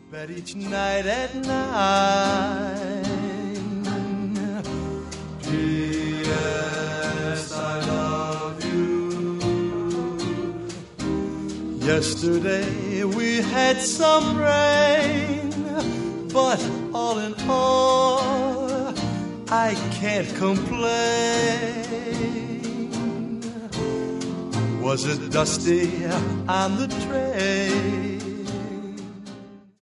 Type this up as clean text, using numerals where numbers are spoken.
But each night at 9, P.S. I love you. Yesterday we had some rain, but all in all, I can't complain. Was it dusty on the train?